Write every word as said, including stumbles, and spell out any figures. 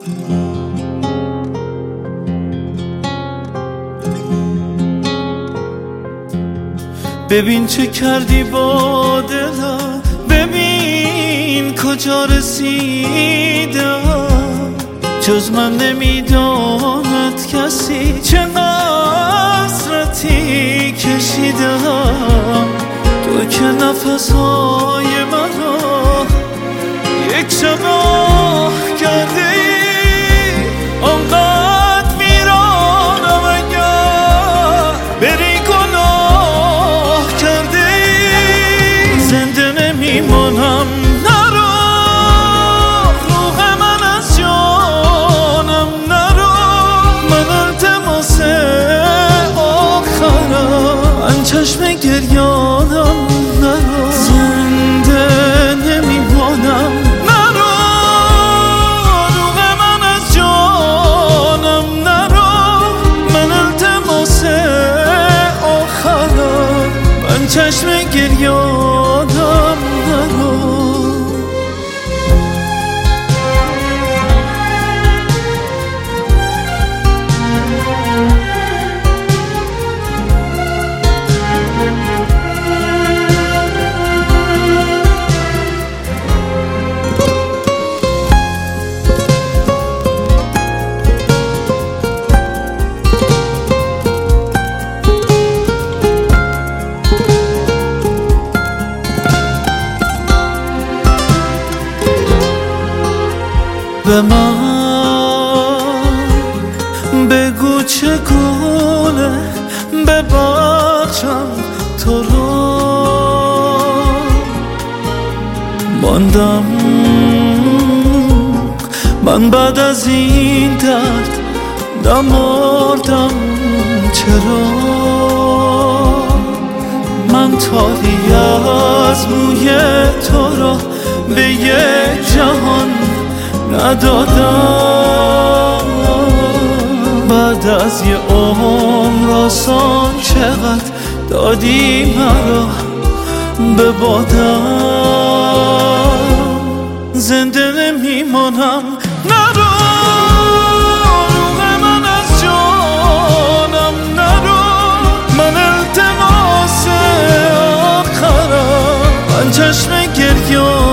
ببین چه کردی با دلم، ببین کجا رسیدم. جز من نمیداند کسی چه حسرتی کشیدم. تو که نفسهای منو یک شب آه کرده ای، آنقدر میرانم اگر بری گناه کرده ای. زنده نمیمانم، نرو روح من از جانم نرو. من التماس آخرم چشم گریانم نرو. زنده نمیمانم، نرو روح من از جانم نرو. من التماس آخرم من چشم گریانم نرو. به من بگو چگونه ببخشم تو رو. ماندم من بعد از این درد، نمردم چرا. من تاری از موی تو را به یک جهان ندادم. بعد از یه عمر آسان چقدر دادی مرا به بادم. زنده نمیمانم، نرو روح من از جانم نرو. من التماس آخرم من چشم گریان